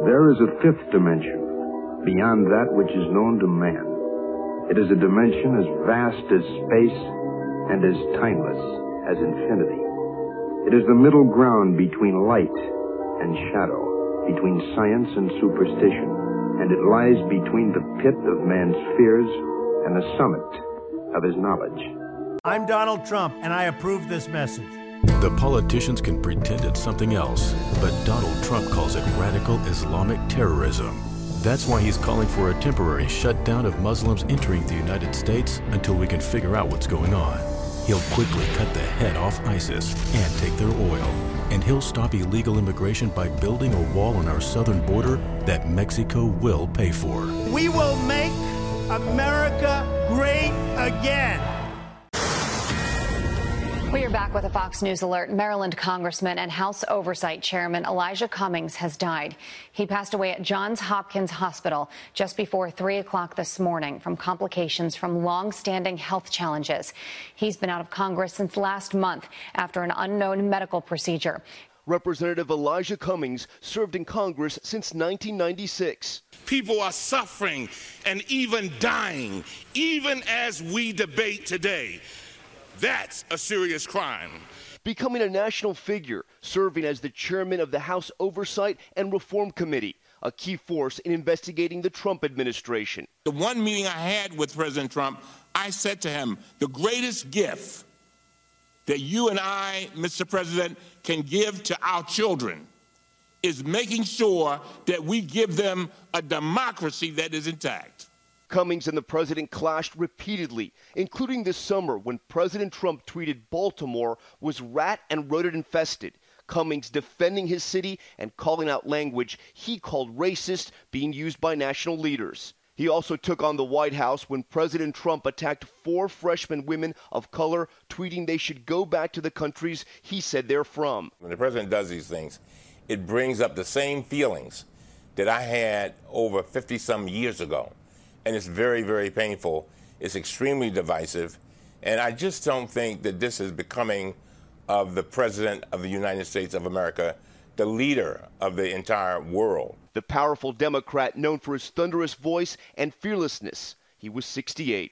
There is a fifth dimension, beyond that which is known to man. It is a dimension as vast as space and as timeless as infinity. It is the middle ground between light and shadow, between science and superstition, and it lies between the pit of man's fears and the summit of his knowledge. I'm Donald Trump, and I approve this message. The politicians can pretend it's something else, but Donald Trump calls it radical Islamic terrorism. That's why he's calling for a temporary shutdown of Muslims entering the United States until we can figure out what's going on. He'll quickly cut the head off ISIS and take their oil. And he'll stop illegal immigration by building a wall on our southern border that Mexico will pay for. We will make America great again. We are back with a Fox News alert. Maryland Congressman and House Oversight Chairman Elijah Cummings has died. He passed away at Johns Hopkins Hospital just before 3 o'clock this morning from complications from long-standing health challenges. He's been out of Congress since last month after an unknown medical procedure. Representative Elijah Cummings served in Congress since 1996. People are suffering and even dying, even as we debate today. That's a serious crime. Becoming a national figure, serving as the chairman of the House Oversight and Reform Committee, a key force in investigating the Trump administration. The one meeting I had with President Trump, I said to him, the greatest gift that you and I, Mr. President, can give to our children is making sure that we give them a democracy that is intact. Cummings and the president clashed repeatedly, including this summer when President Trump tweeted Baltimore was rat and rodent infested. Cummings defending his city and calling out language he called racist being used by national leaders. He also took on the White House when President Trump attacked 4 freshman women of color, tweeting they should go back to the countries he said they're from. When the president does these things, it brings up the same feelings that I had over 50-some years ago. And it's very, very painful. It's extremely divisive. And I just don't think that this is becoming of the President of the United States of America, the leader of the entire world. The powerful Democrat known for his thunderous voice and fearlessness. He was 68.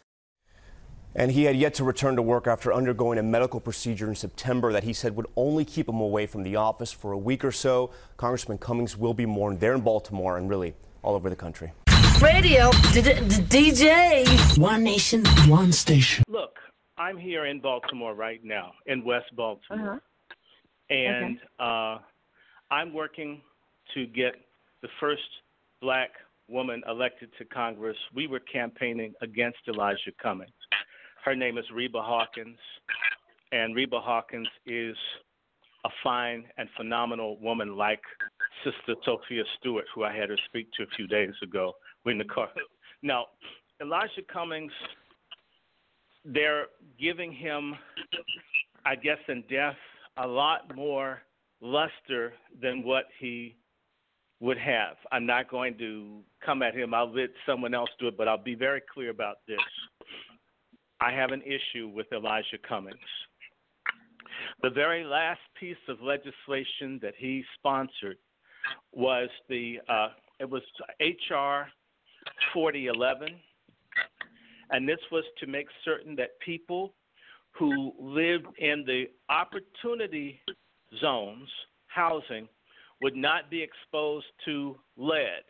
And he had yet to return to work after undergoing a medical procedure in September that he said would only keep him away from the office for a week or so. Congressman Cummings will be mourned there in Baltimore and really all over the country. Radio, DJ, one nation, one station. Look, I'm here in Baltimore right now, in West Baltimore. And I'm working to get the first black woman elected to Congress. We were campaigning against Elijah Cummings. Her name is Reba Hawkins, and Reba Hawkins is a fine and phenomenal woman like Sister Sophia Stewart, who I had her speak to a few days ago. We're in the car. Now, Elijah Cummings, they're giving him, I guess in death, a lot more luster than what he would have. I'm not going to come at him. I'll let someone else do it, but I'll be very clear about this. I have an issue with Elijah Cummings. The very last piece of legislation that he sponsored was it was H.R. 4011, and this was to make certain that people who lived in the opportunity zones, housing, would not be exposed to lead.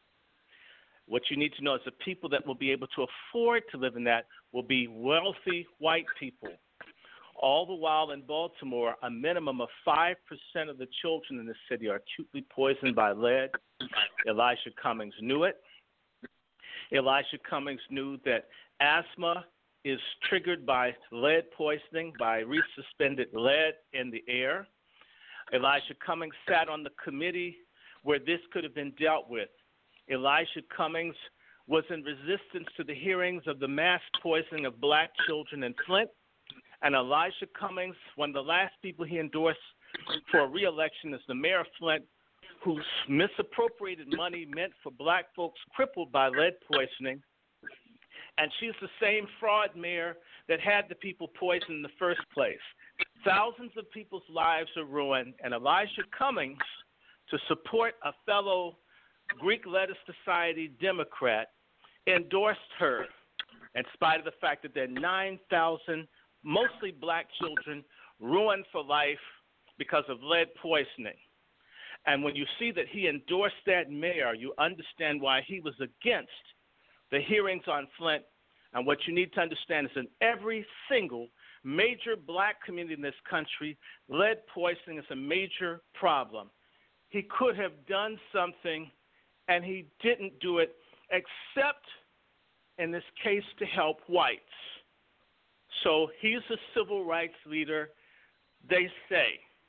What you need to know is the people that will be able to afford to live in that will be wealthy white people. All the while in Baltimore, a minimum of 5% of the children in the city are acutely poisoned by lead. Elijah Cummings knew it. Elijah Cummings knew that asthma is triggered by lead poisoning, by resuspended lead in the air. Elijah Cummings sat on the committee where this could have been dealt with. Elijah Cummings was in resistance to the hearings of the mass poisoning of black children in Flint. And Elijah Cummings, one of the last people he endorsed for re-election, is the mayor of Flint, whose misappropriated money meant for black folks crippled by lead poisoning. And she's the same fraud mayor that had the people poisoned in the first place. Thousands of people's lives are ruined, and Elijah Cummings to support a fellow Greek Letter Society Democrat, endorsed her in spite of the fact that there are 9,000 mostly black children ruined for life because of lead poisoning. And when you see that he endorsed that mayor, you understand why he was against the hearings on Flint. And what you need to understand is in every single major black community in this country, lead poisoning is a major problem. He could have done something, and he didn't do it, except in this case to help whites. So he's a civil rights leader, they say.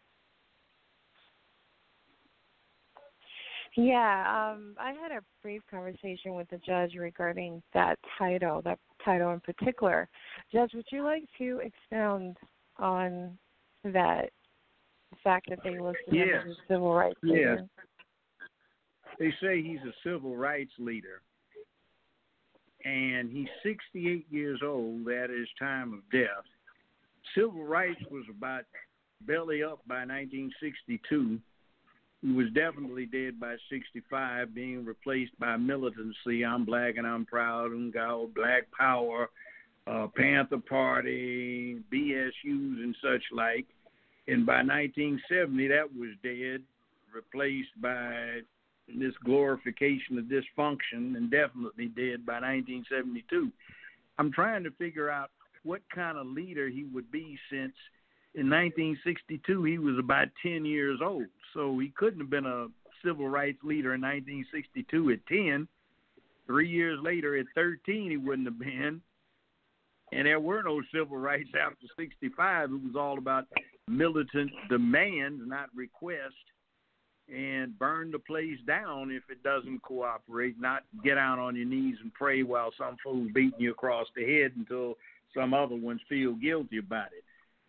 Yeah, I had a brief conversation with the judge regarding that title in particular. Judge, would you like to expound on that, the fact that they listed him as a civil rights leader? Yes. They say he's a civil rights leader, and he's 68 years old at his time of death. Civil rights was about belly up by 1962. He was definitely dead by 65, being replaced by militancy. I'm black and I'm proud, and got Black Power, Panther Party, BSUs and such like. And by 1970, that was dead, replaced by this glorification of dysfunction, and definitely dead by 1972. I'm trying to figure out what kind of leader he would be, since in 1962 he was about 10 years old. So he couldn't have been a civil rights leader in 1962 at 10. 3 years later at 13 he wouldn't have been. And there were no civil rights after 65. It was all about militant demands, not request. And burn the place down if it doesn't cooperate, not get out on your knees and pray while some fool's beating you across the head until some other ones feel guilty about it.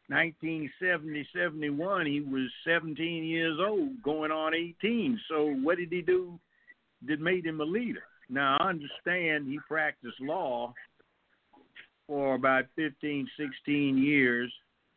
1970-71, he was 17 years old, going on 18. So what did he do that made him a leader? Now, I understand he practiced law for about 15, 16 years,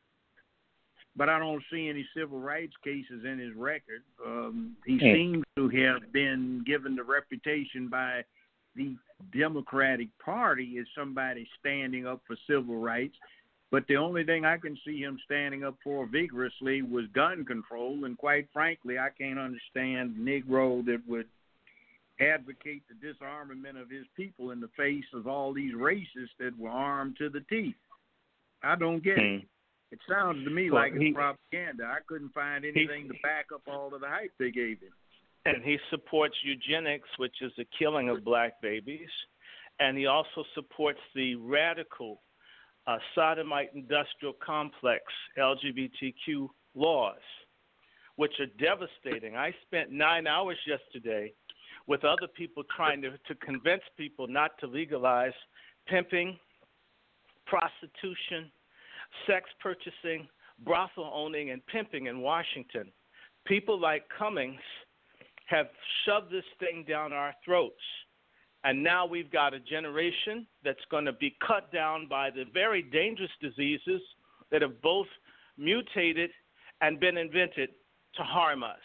but I don't see any civil rights cases in his record. He seems to have been given the reputation by the Democratic Party as somebody standing up for civil rights. But the only thing I can see him standing up for vigorously was gun control. And quite frankly, I can't understand a Negro that would advocate the disarmament of his people in the face of all these racists that were armed to the teeth. I don't get it. It sounds to me like it's propaganda. I couldn't find anything to back up all of the hype they gave him. And he supports eugenics, which is the killing of black babies. And he also supports the radical sodomite industrial complex LGBTQ laws, which are devastating. I spent 9 hours yesterday with other people trying to convince people not to legalize pimping, prostitution, sex purchasing, brothel owning, and pimping in Washington. People like Cummings have shoved this thing down our throats. And now we've got a generation that's going to be cut down by the very dangerous diseases that have both mutated and been invented to harm us.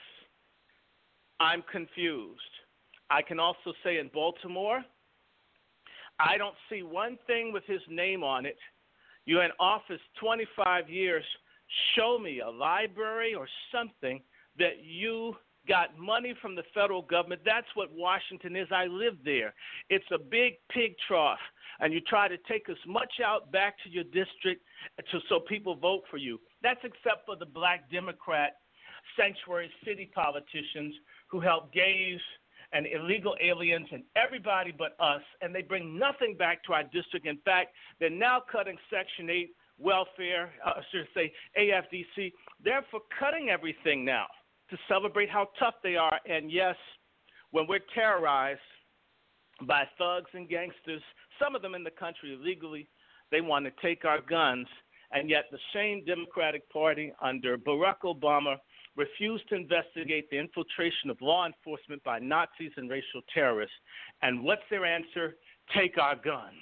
I'm confused. I can also say in Baltimore, I don't see one thing with his name on it. You're in office 25 years. Show me a library or something that you got money from the federal government. That's what Washington is. I live there. It's a big pig trough, and you try to take as much out back to your district so people vote for you. That's except for the black Democrat sanctuary city politicians who help gays and illegal aliens and everybody but us, and they bring nothing back to our district. In fact, they're now cutting Section 8 welfare, AFDC. They're for cutting everything now to celebrate how tough they are. And yes, when we're terrorized by thugs and gangsters, some of them in the country illegally, they want to take our guns. And yet the same Democratic Party under Barack Obama refused to investigate the infiltration of law enforcement by Nazis and racial terrorists. And what's their answer? Take our guns.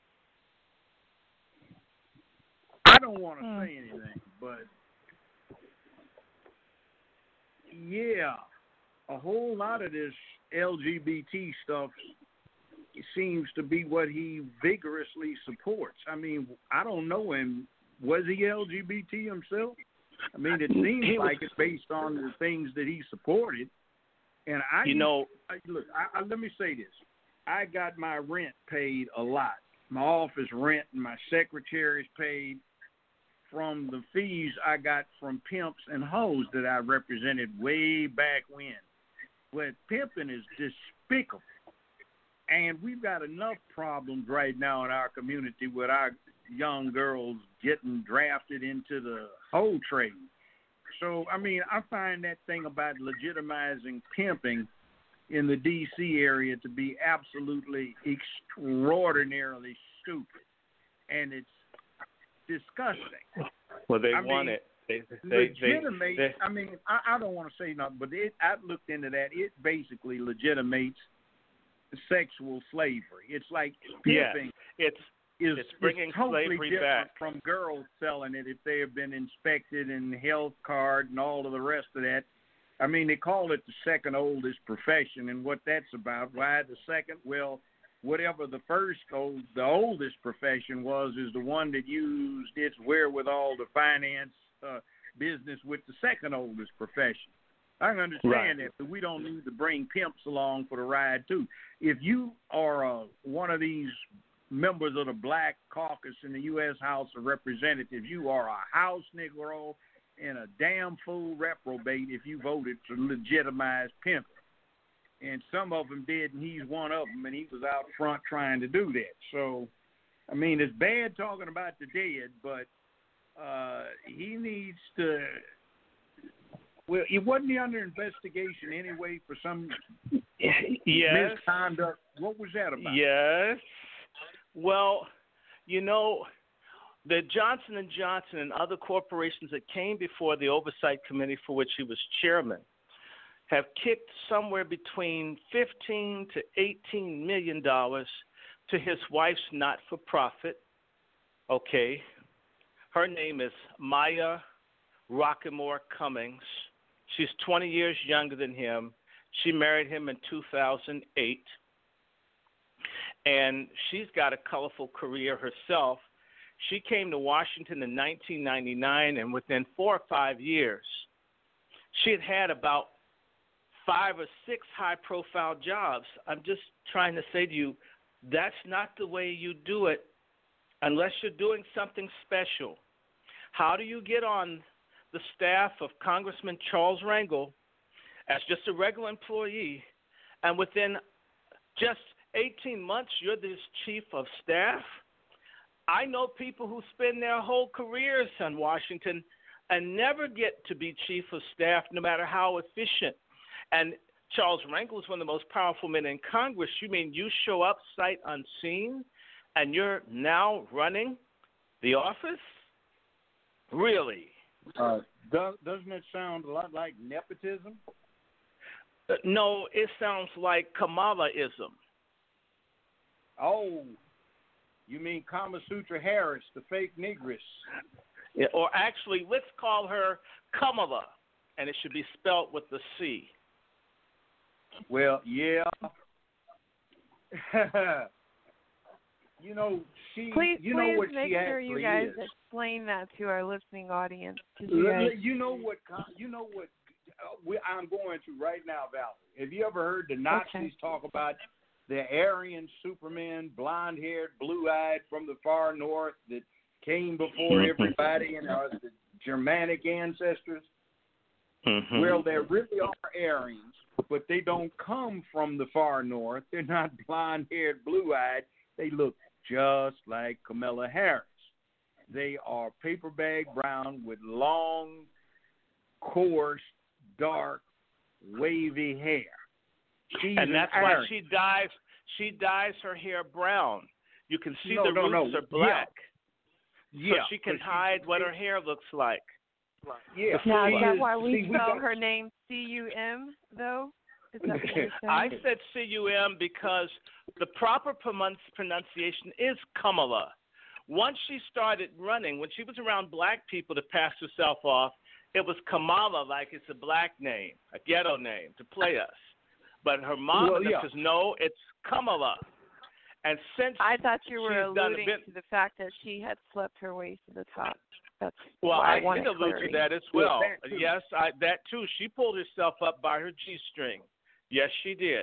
I don't want to say anything, but yeah, a whole lot of this LGBT stuff seems to be what he vigorously supports. I mean, I don't know him. Was he LGBT himself? I mean, it seems like it's based on the things that he supported. And look, let me say this. I got my rent paid a lot. My office rent and my secretary's paid from the fees I got from pimps and hoes that I represented way back when. But pimping is despicable. And we've got enough problems right now in our community with our young girls getting drafted into the hoe trade. So, I mean, I find that thing about legitimizing pimping in the D.C. area to be absolutely extraordinarily stupid. And it's disgusting. Well, they want it. I mean, I don't want to say nothing, but I looked into that. It basically legitimates sexual slavery. It's like pimping. It's bringing totally slavery different back from girls selling it if they have been inspected and health card and all of the rest of that. I mean, they call it the second oldest profession, and what that's about. Why the second? Well, whatever the the oldest profession was, is the one that used its wherewithal to finance business with the second oldest profession. I can understand that, but we don't need to bring pimps along for the ride, too. If you are one of these members of the Black Caucus in the U.S. House of Representatives, you are a house Negro and a damn fool reprobate if you voted to legitimize pimping. And some of them did, and he's one of them, and he was out front trying to do that. So, I mean, it's bad talking about the dead, but he needs to. Well, wasn't he under investigation anyway for some misconduct? What was that about? Yes. Well, the Johnson & Johnson and other corporations that came before the Oversight Committee for which he was chairman have kicked somewhere between $15 to $18 million to his wife's not-for-profit. Okay. Her name is Maya Rockemore Cummings. She's 20 years younger than him. She married him in 2008. And she's got a colorful career herself. She came to Washington in 1999, and within 4 or 5 years, she had about 5 or 6 high-profile jobs. I'm just trying to say to you, that's not the way you do it unless you're doing something special. How do you get on the staff of Congressman Charles Rangel as just a regular employee, and within just 18 months, you're the chief of staff? I know people who spend their whole careers in Washington and never get to be chief of staff, no matter how efficient. And Charles Rangel is one of the most powerful men in Congress. You mean you show up sight unseen, and you're now running the office? Really? Doesn't it sound a lot like nepotism? No, it sounds like Kamalaism. Oh, you mean Kama Sutra Harris, the fake negress? Yeah, or actually, let's call her Kamala, and it should be spelled with the C. Well, yeah. Please what make she sure you guys is. explain that to our listening audience. You know what I'm going to right now, Valerie. Have you ever heard the Nazis talk about the Aryan Superman, blonde-haired, blue-eyed from the far north that came before everybody and are the Germanic ancestors? Mm-hmm. Well, there really are Aryans, but they don't come from the far north. They're not blonde-haired, blue-eyed. They look just like Kamala Harris. They are paper bag brown with long, coarse, dark, wavy hair. And that's why she dyes her hair brown. You can see the roots are black. Yeah. So she can hide what her hair looks like. Yeah. Now, is that why we spell her name C-U-M, though? Is that what you're saying? I said C-U-M because the proper pronunciation is Kamala. Once she started running, when she was around black people to pass herself off, it was Kamala, like it's a black name, a ghetto name, to play us. But her mom says, no, it's Kamala. And since I thought you were alluding to the fact that she had slept her way to the top. That's I did allude to that as well. Yes, that too. She pulled herself up by her G-string. Yes, she did.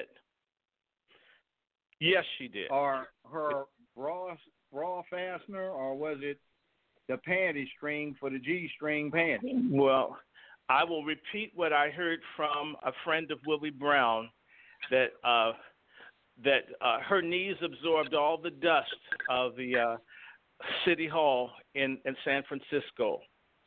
Yes, she did. Or her bra fastener, or was it the panty string for the G-string panty? Well, I will repeat what I heard from a friend of Willie Brown, that her knees absorbed all the dust of the City Hall in San Francisco.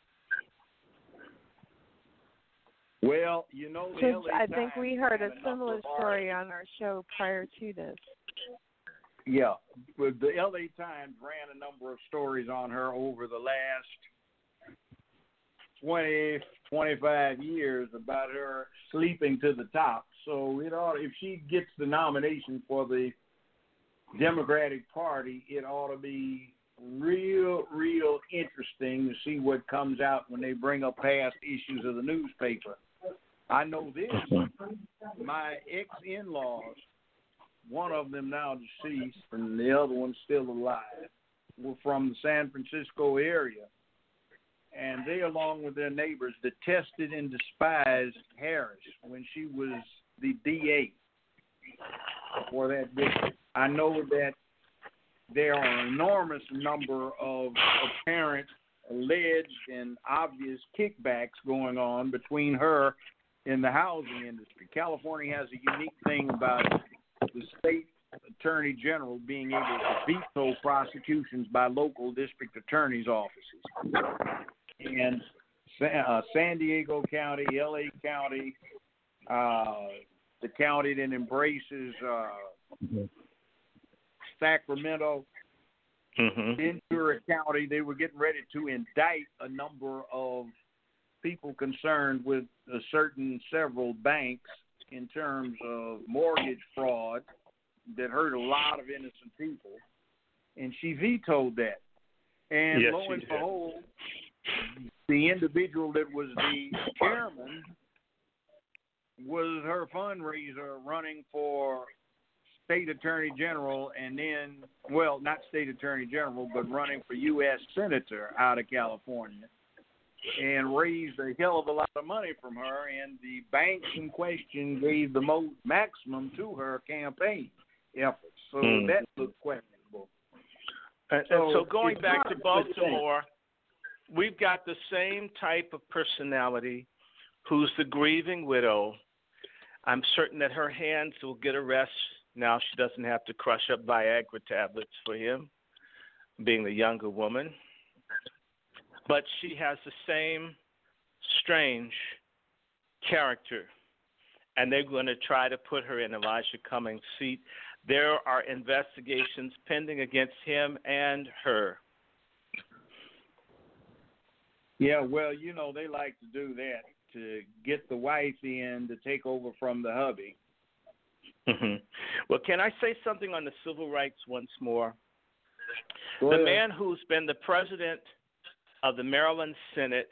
Well, you know, I think we heard a similar story on our show prior to this. Yeah, the LA Times ran a number of stories on her over the last 20, 25 years about her sleeping to the top. So it ought, if she gets the nomination for the Democratic Party, it ought to be real interesting to see what comes out when they bring up past issues of the newspaper. I know this. My ex-in-laws, one of them now deceased and the other one still alive, were from the San Francisco area. And they, along with their neighbors, detested and despised Harris when she was the DA for that district. I know that there are an enormous number of apparent, alleged, and obvious kickbacks going on between her and the housing industry. California has a unique thing about the state attorney general being able to veto prosecutions by local district attorneys' offices. And San Diego County, LA County, the county that embraces Sacramento, Ventura County, they were getting ready to indict a number of people concerned with several banks in terms of mortgage fraud that hurt a lot of innocent people, and she vetoed that. And yes, lo and behold, the individual that was the chairman was her fundraiser running for state attorney general, and then, well, not state attorney general, but running for U.S. senator out of California, and raised a hell of a lot of money from her, and the banks in question gave the maximum to her campaign efforts. So that looked questionable. And so going back to Baltimore, we've got the same type of personality who's the grieving widow. I'm certain that her hands will get a rest now. She doesn't have to crush up Viagra tablets for him, being the younger woman. But she has the same strange character, and they're going to try to put her in Elijah Cummings' seat. There are investigations pending against him and her. Yeah, well, you know, they like to do that, to get the wife in to take over from the hubby. Well, can I say something on the civil rights once more? Go the ahead. man who's been the president of the Maryland Senate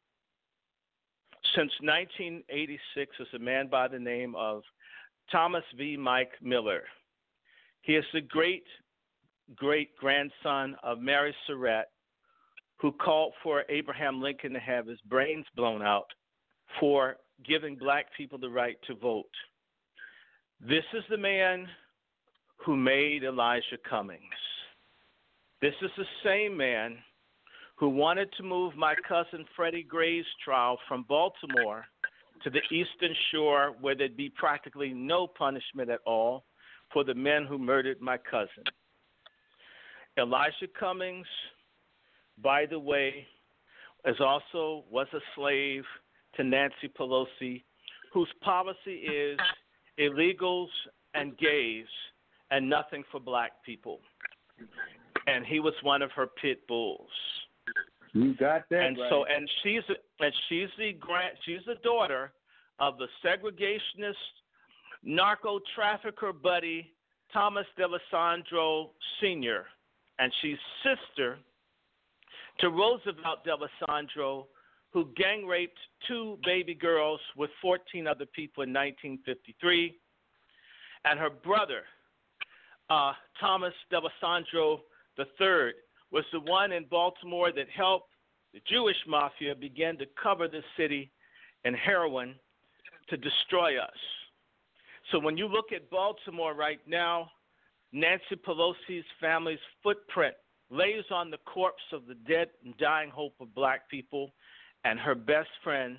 since 1986 is a man by the name of Thomas V. Mike Miller. He is the great-grandson of Mary Surratt, who called for Abraham Lincoln to have his brains blown out for giving black people the right to vote. This is the man who made Elijah Cummings. This is the same man who wanted to move my cousin Freddie Gray's trial from Baltimore to the Eastern Shore, where there'd be practically no punishment at all for the men who murdered my cousin. Elijah Cummings, by the way, was a slave to Nancy Pelosi, whose policy is illegals and gays and nothing for black people. And he was one of her pit bulls. You got that and right. So, and she's the daughter of the segregationist narco trafficker buddy Thomas D'Alessandro Sr., and she's sister to Roosevelt D'Alessandro, who gang raped 2 baby girls with 14 other people in 1953. And her brother, Thomas D'Alessandro III, was the one in Baltimore that helped the Jewish mafia begin to cover the city in heroin to destroy us. So when you look at Baltimore right now, Nancy Pelosi's family's footprint lays on the corpse of the dead and dying hope of black people, and her best friend,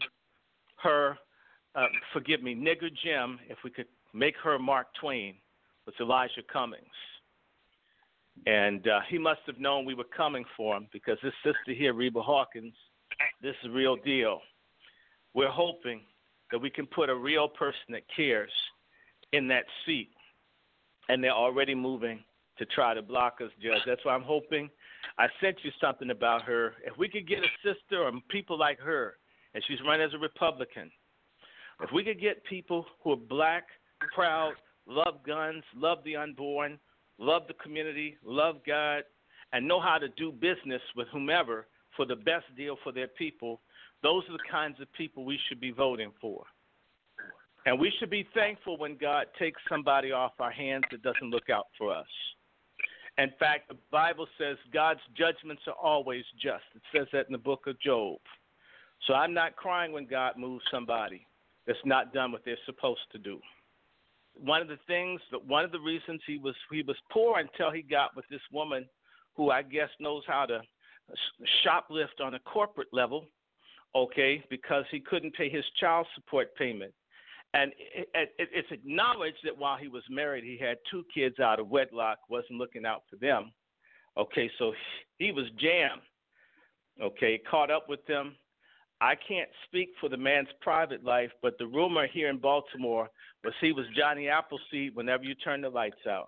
Nigger Jim, if we could make her Mark Twain, was Elijah Cummings. And he must have known we were coming for him, because this sister here, Reba Hawkins, this is a real deal. We're hoping that we can put a real person that cares in that seat, and they're already moving to try to block us, Judge. That's why I'm hoping. I sent you something about her. If we could get a sister or people like her, and she's run as a Republican, if we could get people who are black, proud, love guns, love the unborn, love the community, love God, and know how to do business with whomever for the best deal for their people, those are the kinds of people we should be voting for. And we should be thankful when God takes somebody off our hands that doesn't look out for us. In fact, the Bible says God's judgments are always just. It says that in the book of Job. So I'm not crying when God moves somebody that's not done what they're supposed to do. One of the reasons he was poor until he got with this woman who I guess knows how to shoplift on a corporate level, okay, because he couldn't pay his child support payment. And it's acknowledged that while he was married, he had 2 kids out of wedlock, wasn't looking out for them. Okay, so he was jammed. Okay, caught up with them. I can't speak for the man's private life, but the rumor here in Baltimore was he was Johnny Appleseed whenever you turn the lights out.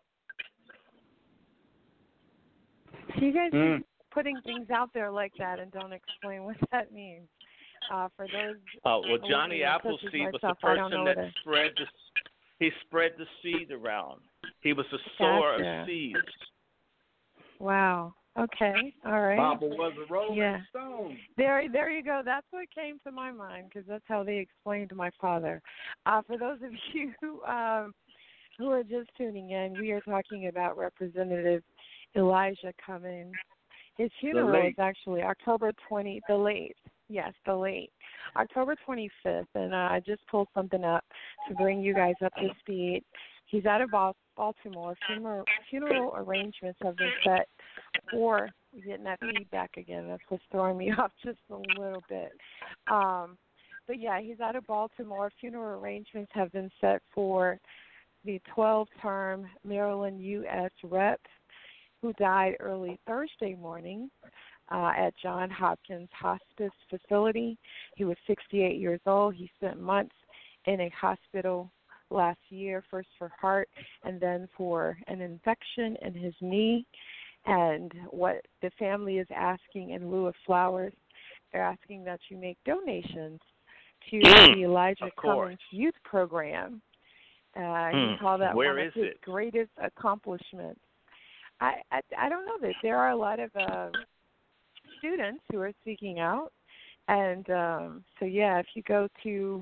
You guys are putting things out there like that and don't explain what that means. For those, Johnny Appleseed was the person that spread the seed around. He was a sower of seeds. Wow. Okay. All right. Papa was a rolling stone. There you go. That's what came to my mind, because that's how they explained my father. For those of you who are just tuning in, we are talking about Representative Elijah Cummings. His funeral is actually October 20th, the late. Yes, the late. October 25th, and I just pulled something up to bring you guys up to speed. He's out of Baltimore. Funeral arrangements have been set for, getting that feedback again, that's what's throwing me off just a little bit. But yeah, he's out of Baltimore. Funeral arrangements have been set for the 12-term Maryland U.S. Rep who died early Thursday morning at Johns Hopkins Hospice Facility. He was 68 years old. He spent months in a hospital last year, first for heart and then for an infection in his knee. And what the family is asking in lieu of flowers, they're asking that you make donations to the Elijah Cummings Youth Program. He called that one of his greatest accomplishments. I don't know that there are a lot of students who are speaking out, and so yeah, if you go to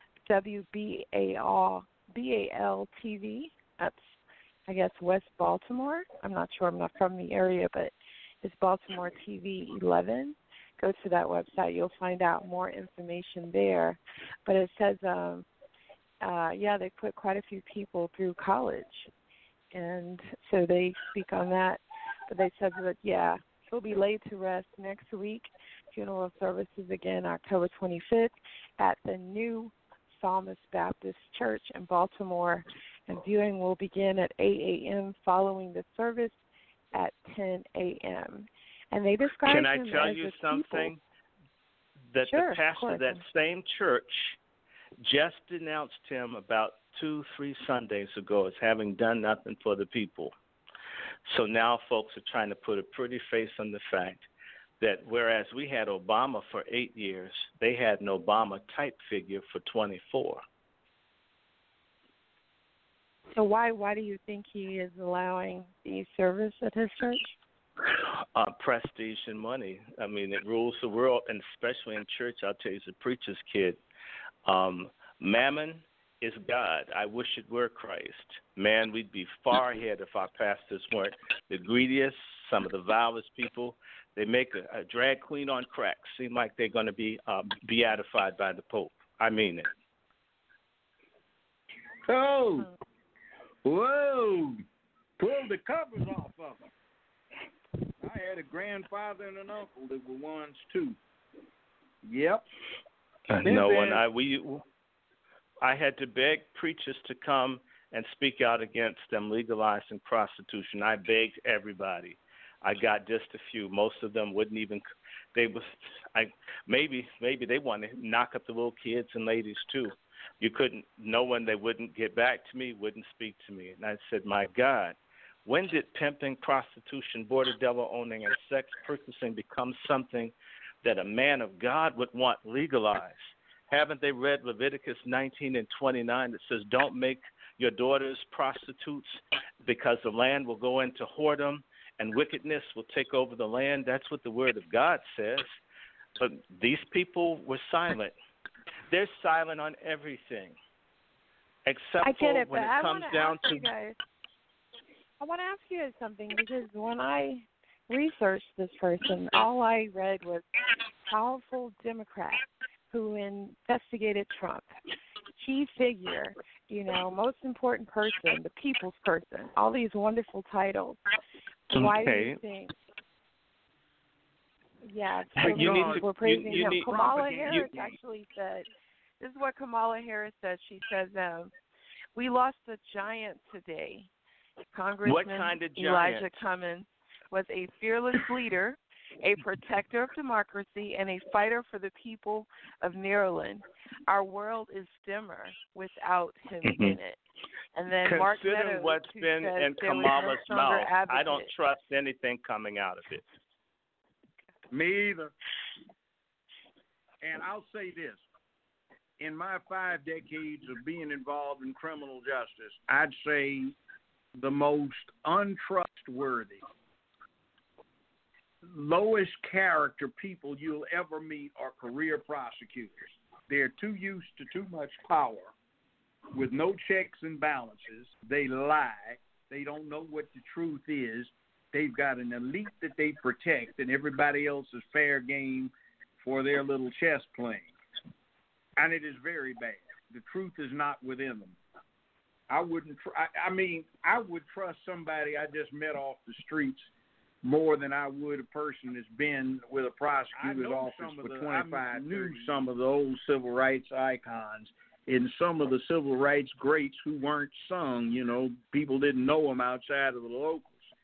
WBAL TV, that's I guess West Baltimore. I'm not sure. I'm not from the area, but it's Baltimore TV 11. Go to that website. You'll find out more information there. But it says, they put quite a few people through college. And so they speak on that. But they said that, he'll be laid to rest next week. Funeral services again October 25th at the New Psalmist Baptist Church in Baltimore. And viewing will begin at 8 a.m. following the service at 10 a.m. And they describe him as Can I tell you something? That the pastor of that same church just denounced him about 2-3 Sundays ago as having done nothing for the people. So now folks are trying to put a pretty face on the fact that whereas we had Obama for 8 years, they had an Obama-type figure for 24. So why do you think he is allowing the service at his church? prestige and money. I mean, it rules the world, and especially in church. I'll tell you, as a preacher's kid, mammon is God. I wish it were Christ. Man, we'd be far ahead if our pastors weren't the greediest, some of the vilest people. They make a drag queen on crack seem like they're going to be beatified by the Pope. I mean it. Oh, whoa! Pull the covers off of them. I had a grandfather and an uncle that were ones too. Yep. No, and I had to beg preachers to come and speak out against them legalizing prostitution. I begged everybody. I got just a few. Most of them wouldn't even. Maybe they want to knock up the little kids and ladies too. You couldn't. No one. They wouldn't get back to me. Wouldn't speak to me. And I said, my God, when did pimping, prostitution, border devil owning, and sex purchasing become something that a man of God would want legalized? Haven't they read Leviticus 19 and 29 that says, don't make your daughters prostitutes because the land will go into whoredom and wickedness will take over the land? That's what the word of God says. But these people were silent. They're silent on everything, except for when it comes down to. I want to ask you guys something, because when I researched this person, all I read was powerful Democrat who investigated Trump, key figure, most important person, the people's person, all these wonderful titles. Why do you think? Yeah, we're praising him. Kamala Harris actually said, this is what Kamala Harris said. She says, we lost a giant today. Congressman what kind of giant? Elijah Cummings was a fearless leader, a protector of democracy, and a fighter for the people of Maryland. Our world is dimmer without him in it. And then Mark Meadows, what's been in Kamala's mouth, I don't trust anything coming out of it. Me either. And I'll say this. In my 5 decades of being involved in criminal justice, I'd say the most untrustworthy, lowest character people you'll ever meet are career prosecutors. They're too used to too much power with no checks and balances. They lie. They don't know what the truth is. They've got an elite that they protect, and everybody else is fair game for their little chess playing. And it is very bad. The truth is not within them. I would trust somebody I just met off the streets more than I would a person that's been with a prosecutor's office for 25 years. I knew some of the old civil rights icons and some of the civil rights greats who weren't sung. People didn't know them outside of the locals.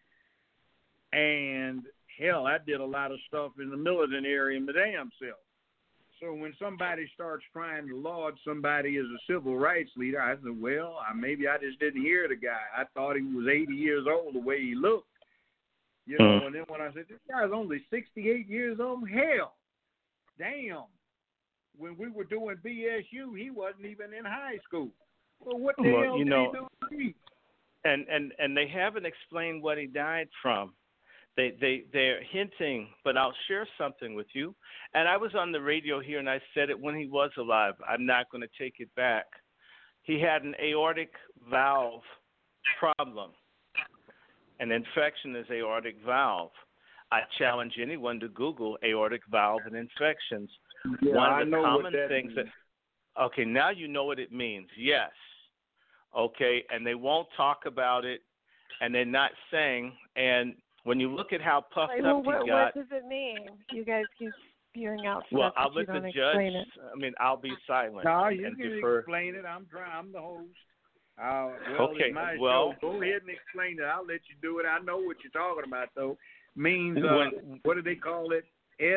And, hell, I did a lot of stuff in the militant area in the damn self. So when somebody starts trying to laud somebody as a civil rights leader, I said, well, maybe I just didn't hear the guy. I thought he was 80 years old the way he looked. And then when I said, this guy's only 68 years old, hell, damn. When we were doing BSU, he wasn't even in high school. Well, what the hell did he do? And they haven't explained what he died from. They're hinting, but I'll share something with you. And I was on the radio here, and I said it when he was alive. I'm not going to take it back. He had an aortic valve problem. An infection is aortic valve. I challenge anyone to Google aortic valve and infections. Yeah, one of the common things that. Okay, now you know what it means. Yes. Okay, and they won't talk about it, and they're not saying. And when you look at how puffed up he got. What does it mean? You guys keep spewing out stuff. Well, I'll let the judge. I'll be silent. No, you can explain it. I'm the host. Okay. Show. Go ahead and explain it. I'll let you do it. I know what you're talking about, though. Means what do they call it?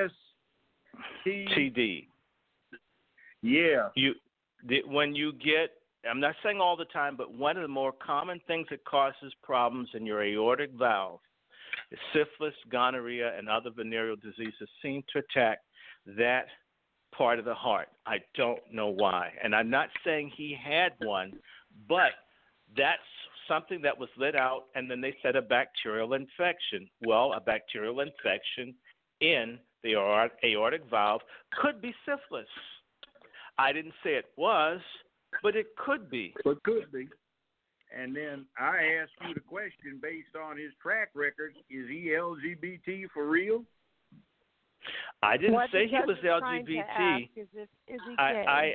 STD. Yeah. When you get, I'm not saying all the time, but one of the more common things that causes problems in your aortic valve is syphilis, gonorrhea, and other venereal diseases seem to attack that part of the heart. I don't know why. And I'm not saying he had one, but that's something that was let out, and then they said a bacterial infection. Well, a bacterial infection in the aortic valve could be syphilis. I didn't say it was, but it could be. But could be. And then I asked you the question based on his track record, is he LGBT for real? I didn't What say the he judge was is trying to LGBT. ask is he gay?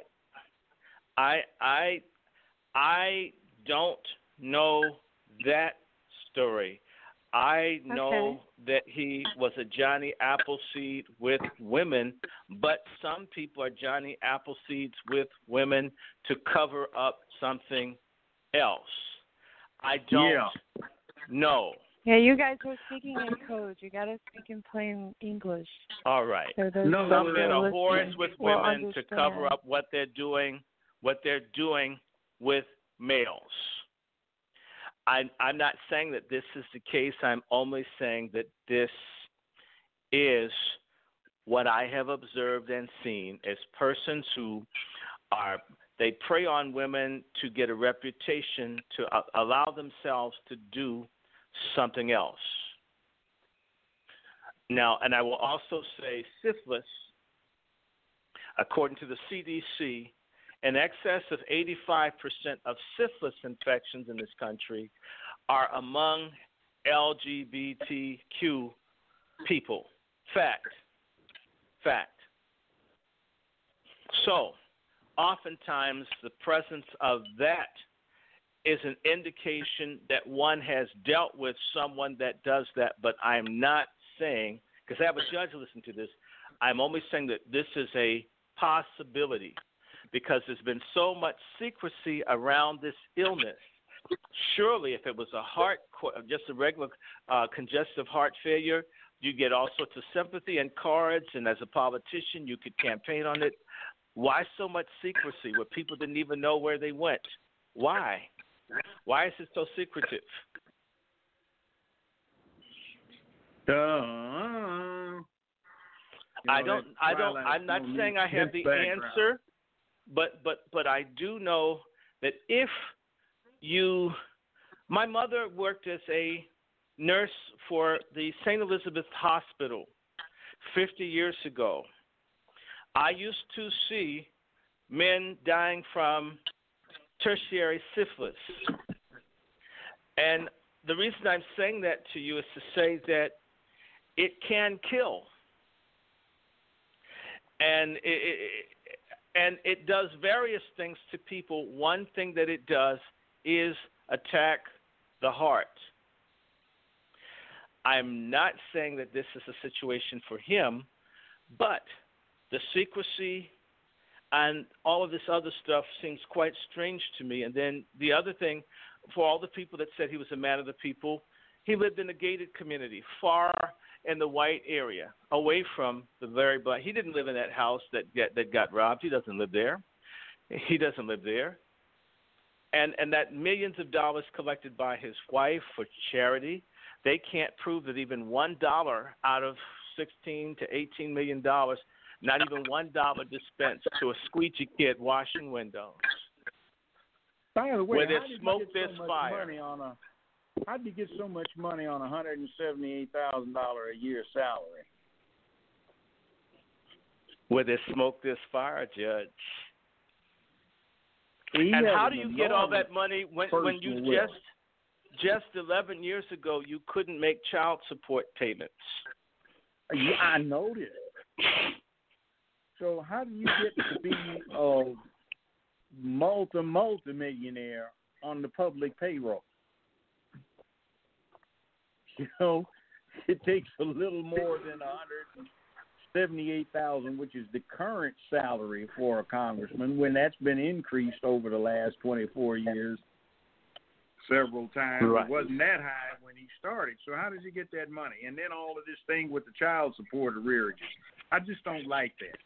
I don't know that story. I know that he was a Johnny Appleseed with women, but some people are Johnny Appleseeds with women to cover up something else. I don't know. Yeah, you guys are speaking in code. You got to speak in plain English. All right. So Some men are whores listening with will women to cover understand. up what they're doing with males. I'm not saying that this is the case. I'm only saying that this is what I have observed and seen as persons who they prey on women to get a reputation to allow themselves to do something else. Now, and I will also say syphilis, according to the CDC, in excess of 85% of syphilis infections in this country are among LGBTQ people. Fact. So, oftentimes the presence of that is an indication that one has dealt with someone that does that, but I'm not saying, because I have a judge listen to this, I'm only saying that this is a possibility because there's been so much secrecy around this illness. Surely if it was just a regular congestive heart failure, you get all sorts of sympathy and cards, and as a politician, you could campaign on it. Why so much secrecy where people didn't even know where they went? Why? Why is it so secretive? I'm not saying I have the answer, but I do know that my mother worked as a nurse for the St. Elizabeth Hospital 50 years ago. I used to see men dying from tertiary syphilis. And the reason I'm saying that to you is to say that it can kill. And it does various things to people. One thing that it does is attack the heart. I'm not saying that this is a situation for him, but the secrecy and all of this other stuff seems quite strange to me. And then the other thing, for all the people that said he was a man of the people, he lived in a gated community, far in the white area, away from the very black. He didn't live in that house that got robbed. He doesn't live there. And that millions of dollars collected by his wife for charity, they can't prove that even $1 out of $16 to $18 million, not even $1 dispensed to a squeegee kid washing windows. By the way, where there's smoke, there's fire. How did you get so much money on $178,000 a year salary? Where there's smoke, there's fire, Judge. And how do you get all that money when you just 11 years ago you couldn't make child support payments? Yeah, I noticed. So how do you get to be a multi-millionaire on the public payroll? You know, it takes a little more than $178,000, which is the current salary for a congressman, when that's been increased over the last 24 years several times. Right. It wasn't that high when he started. So how does he get that money? And then all of this thing with the child support arrearages. I just don't like that.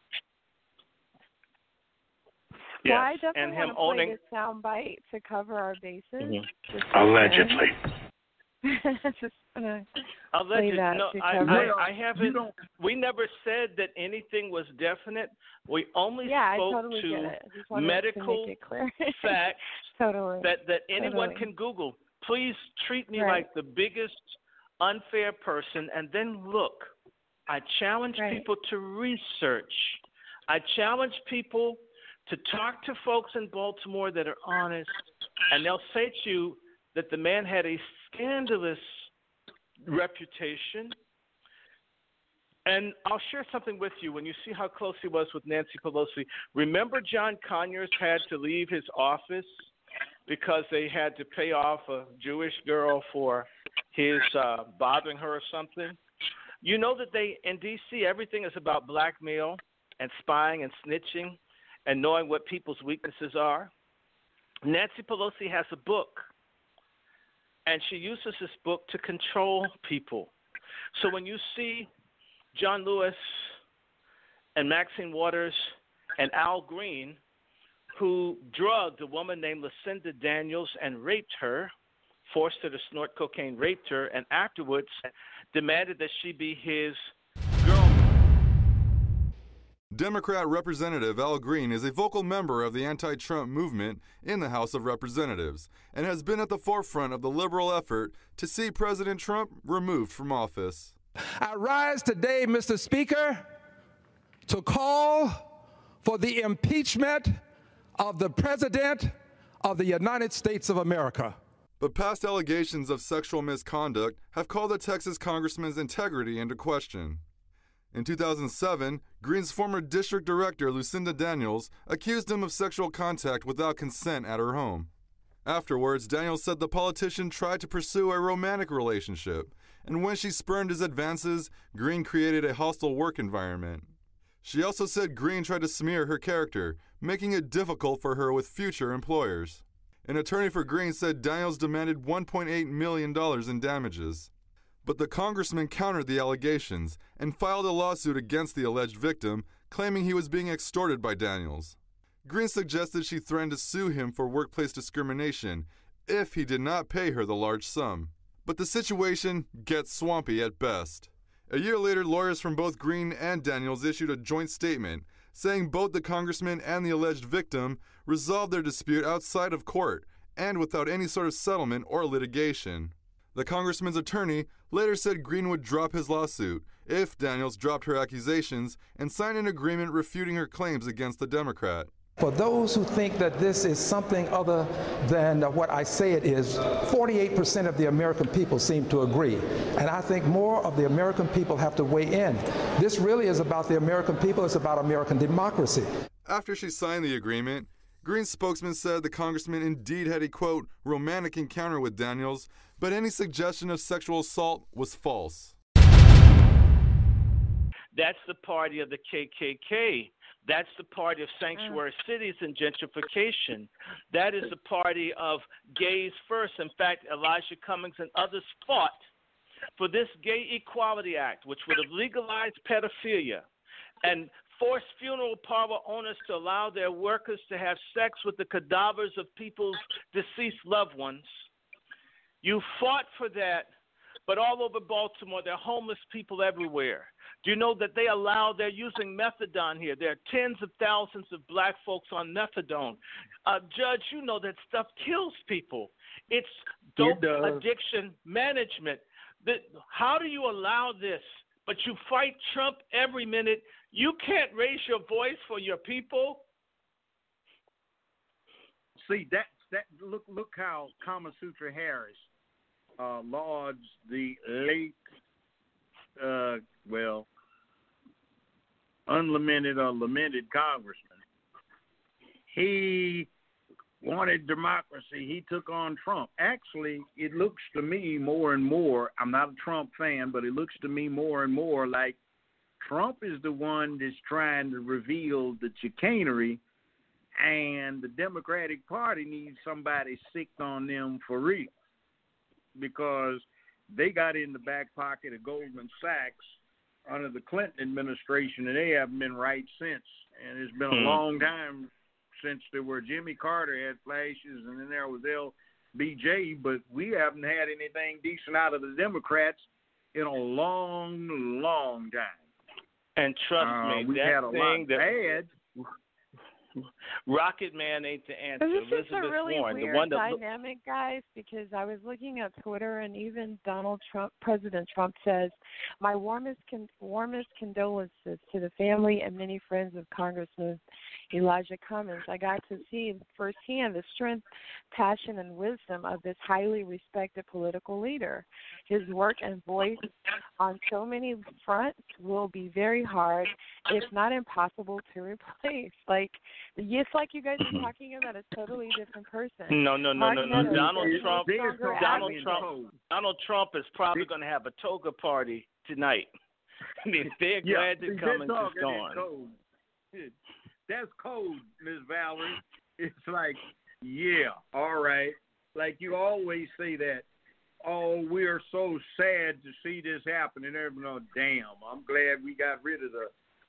Well, I definitely want to play this soundbite to cover our bases. Mm-hmm. Allegedly. Just gonna Allegedly. No, I haven't. We never said that anything was definite. We only spoke to medical facts that anyone can Google. Please treat me like the biggest unfair person. And then look, I challenge people to research. I challenge people to talk to folks in Baltimore that are honest, and they'll say to you that the man had a scandalous reputation. And I'll share something with you. When you see how close he was with Nancy Pelosi, remember John Conyers had to leave his office because they had to pay off a Jewish girl for his bothering her or something? You know that in D.C., everything is about blackmail and spying and snitching and knowing what people's weaknesses are. Nancy Pelosi has a book, and she uses this book to control people. So when you see John Lewis and Maxine Waters and Al Green, who drugged a woman named Lucinda Daniels and raped her, forced her to snort cocaine, raped her, and afterwards demanded that she be his girlfriend. Democrat Representative Al Green is a vocal member of the anti-Trump movement in the House of Representatives and has been at the forefront of the liberal effort to see President Trump removed from office. I rise today, Mr. Speaker, to call for the impeachment of the President of the United States of America. But past allegations of sexual misconduct have called the Texas congressman's integrity into question. In 2007, Green's former district director, Lucinda Daniels, accused him of sexual contact without consent at her home. Afterwards, Daniels said the politician tried to pursue a romantic relationship, and when she spurned his advances, Green created a hostile work environment. She also said Green tried to smear her character, making it difficult for her with future employers. An attorney for Green said Daniels demanded $1.8 million in damages. But the congressman countered the allegations and filed a lawsuit against the alleged victim, claiming he was being extorted by Daniels. Green suggested she threatened to sue him for workplace discrimination if he did not pay her the large sum. But the situation gets swampy at best. A year later, lawyers from both Green and Daniels issued a joint statement saying both the congressman and the alleged victim resolved their dispute outside of court and without any sort of settlement or litigation. The congressman's attorney later said Green would drop his lawsuit if Daniels dropped her accusations and signed an agreement refuting her claims against the Democrat. For those who think that this is something other than what I say it is, 48% of the American people seem to agree. And I think more of the American people have to weigh in. This really is about the American people. It's about American democracy. After she signed the agreement, Green's spokesman said the congressman indeed had a, quote, romantic encounter with Daniels, but any suggestion of sexual assault was false. That's the party of the KKK. That's the party of sanctuary cities and gentrification. That is the party of gays first. In fact, Elijah Cummings and others fought for this Gay Equality Act, which would have legalized pedophilia and forced funeral parlor owners to allow their workers to have sex with the cadavers of people's deceased loved ones. You fought for that, but all over Baltimore, there are homeless people everywhere. Do you know that they're using methadone here? There are tens of thousands of black folks on methadone. Judge, you know that stuff kills people. It's dope addiction management. How do you allow this? But you fight Trump every minute. You can't raise your voice for your people. See, look how Kama Sutra Harris lauds the late, unlamented or lamented congressman. He wanted democracy. He took on Trump. Actually, it looks to me more and more, I'm not a Trump fan, but it looks to me more and more like Trump is the one that's trying to reveal the chicanery, and the Democratic Party needs somebody sicked on them for real, because they got in the back pocket of Goldman Sachs under the Clinton administration, and they haven't been right since. And it's been a long time since there were Jimmy Carter had flashes, and then there was LBJ, but we haven't had anything decent out of the Democrats in a long, long time. And trust me, we that had a thing lot bad. Rocket Man ain't the answer. This is Elizabeth a really Warren, weird the one that dynamic, guys, because I was looking at Twitter, and even President Trump says, "My warmest condolences to the family and many friends of Congressman Elijah Cummings. I got to see firsthand the strength, passion, and wisdom of this highly respected political leader. His work and voice on so many fronts will be very hard, if not impossible, to replace." It's like you guys are talking about a totally different person. No. Donald Trump is probably going to have a toga party tonight. I mean, they're glad that Cummings is gone. That's cold, Miss Valerie. It's like, yeah, all right. Like you always say that, oh, we are so sad to see this happen. And everyone, damn, I'm glad we got rid of the,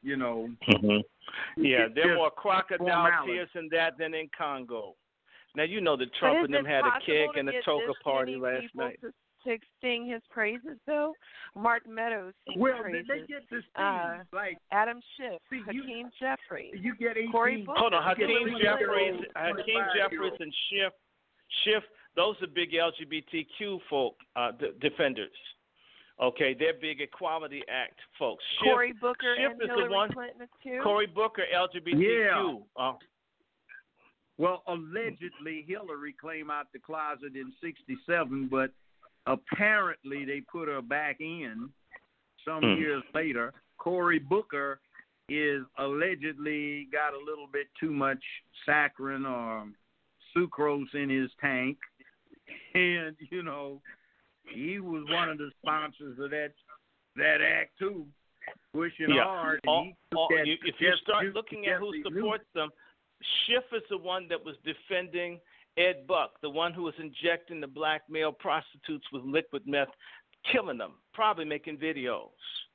Yeah, there are more crocodile tears in that than in Congo. Now, you know that Trump and them had a keg and a toga party last night. To sing his praises, though, Mark Meadows sings praises. They get to sing, like Adam Schiff, Hakeem Jeffries, you get 18. Cory Booker. Hold on, Hakeem Jeffries and Schiff. Those are big LGBTQ folk defenders. Okay, they're big Equality Act folks. Cory Booker Schiff and is Hillary the one. Clinton too. Cory Booker, LGBTQ. Yeah. Well, allegedly, Hillary came out the closet in '67, but apparently they put her back in some years later. Cory Booker is allegedly got a little bit too much saccharin or sucrose in his tank, and he was one of the sponsors of that act too, pushing hard. If you start looking at who supports them, Schiff is the one that was defending Ed Buck, the one who was injecting the black male prostitutes with liquid meth, killing them, probably making videos.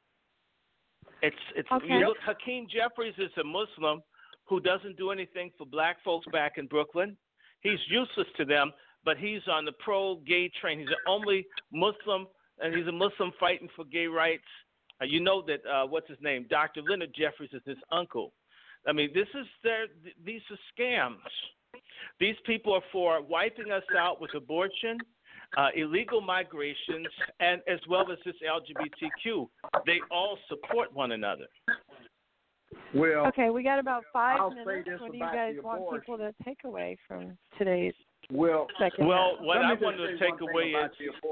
Look, Hakeem Jeffries is a Muslim who doesn't do anything for black folks back in Brooklyn. He's useless to them, but he's on the pro-gay train. He's the only Muslim, and he's a Muslim fighting for gay rights. You know that, what's his name? Dr. Leonard Jeffries is his uncle. I mean, these are scams. These people are for wiping us out with abortion, illegal migrations, and as well as this LGBTQ. They all support one another. Well, okay, we got about 5 I'll minutes. What do you about guys want people to take away from today's Well, second? What I wanted to take away is,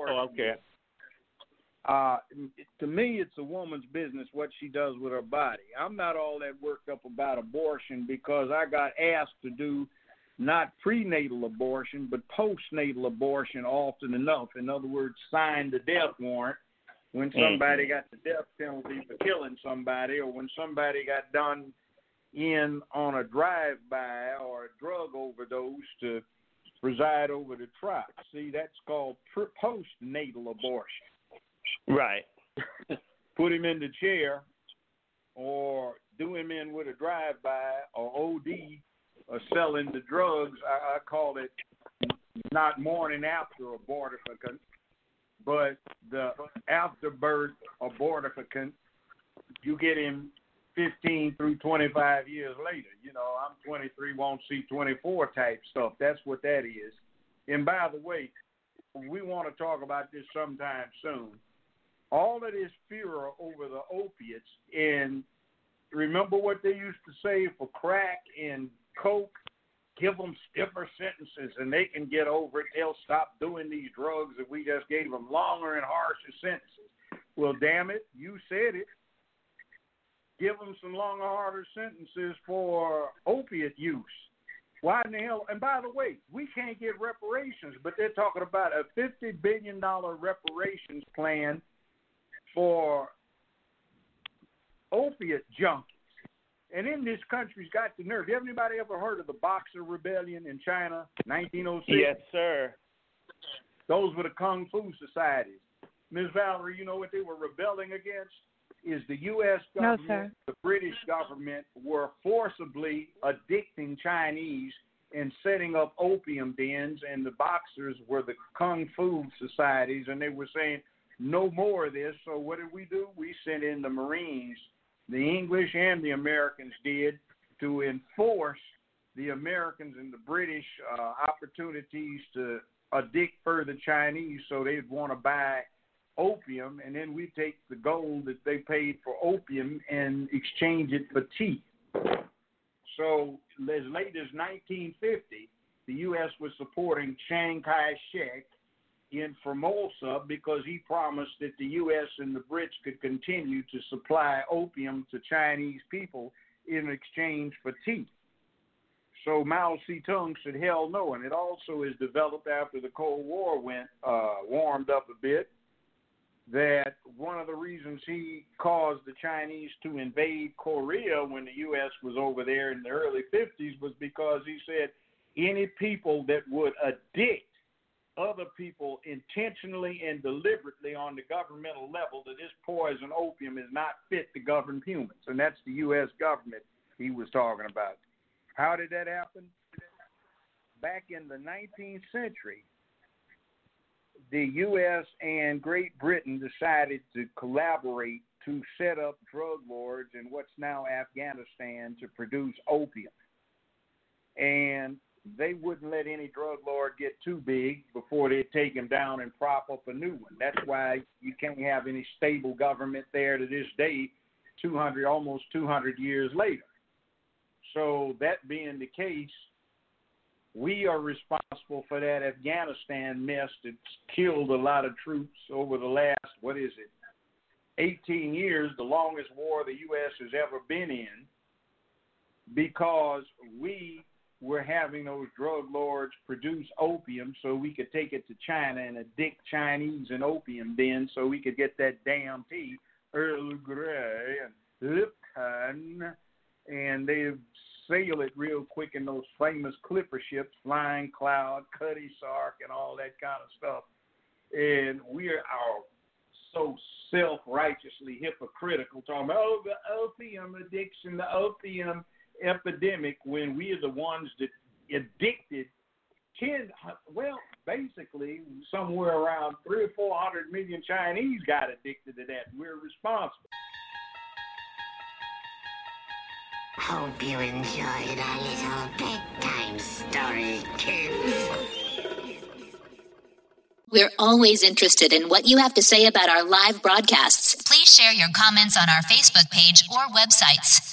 to me, it's a woman's business what she does with her body. I'm not all that worked up about abortion because I got asked to do not prenatal abortion, but postnatal abortion often enough. In other words, sign the death warrant when somebody got the death penalty for killing somebody, or when somebody got done in on a drive-by or a drug overdose to preside over the trial. See, that's called postnatal abortion. Right. Put him in the chair or do him in with a drive-by or OD or selling the drugs. I call it not morning after abortifacient, but the afterbirth abortifacient. You get him 15 through 25 years later. I'm 23, won't see 24 type stuff. That's what that is. And by the way, we want to talk about this sometime soon. All of this fear over the opiates, and remember what they used to say for crack and coke, give them stiffer sentences and they can get over it. They'll stop doing these drugs if we just gave them longer and harsher sentences. Well, damn it, you said it. Give them some longer, harder sentences for opiate use. Why in the hell? And by the way, we can't get reparations, but they're talking about a $50 billion reparations plan for opiate junkies. And in this country's got the nerve. Anybody ever heard of the Boxer Rebellion in China, 1906? Yes, sir. Those were the Kung Fu societies. Ms. Valerie, you know what they were rebelling against? Is the U.S. government, the British government were forcibly addicting Chinese and setting up opium dens, and the Boxers were the Kung Fu societies, and they were saying, no more of this. So what did we do? We sent in the Marines, the English and the Americans did, to enforce the Americans and the British opportunities to addict further Chinese, so they'd want to buy opium, and then we take the gold that they paid for opium and exchange it for tea. So as late as 1950, the U.S. was supporting Chiang Kai-shek in Formosa because he promised that the U.S. and the Brits could continue to supply opium to Chinese people in exchange for tea. So Mao Zedong said, hell no. And it also is developed after the Cold War warmed up a bit, that one of the reasons he caused the Chinese to invade Korea when the U.S. was over there in the early 50s was because he said any people that would addict other people intentionally and deliberately on the governmental level to this poison opium is not fit to govern humans. And that's the U.S. government he was talking about. How did that happen? Back in the 19th century, the U.S. and Great Britain decided to collaborate to set up drug lords in what's now Afghanistan to produce opium. And they wouldn't let any drug lord get too big before they'd take him down and prop up a new one. That's why you can't have any stable government there to this day, almost 200 years later. So that being the case, we are responsible for that Afghanistan mess that's killed a lot of troops over the last, 18 years, the longest war the U.S. has ever been in, because we were having those drug lords produce opium so we could take it to China and addict Chinese in opium then so we could get that damn tea, Earl Grey and Lipton, and they sail it real quick in those famous clipper ships, Flying Cloud, Cutty Sark, and all that kind of stuff. And we are so self-righteously hypocritical, talking about, the opium addiction, the opium epidemic, when we are the ones that addicted basically somewhere around 300 or 400 million Chinese got addicted to that. We're responsible. Hope you enjoyed our little bedtime story, kids. We're always interested in what you have to say about our live broadcasts. Please share your comments on our Facebook page or websites.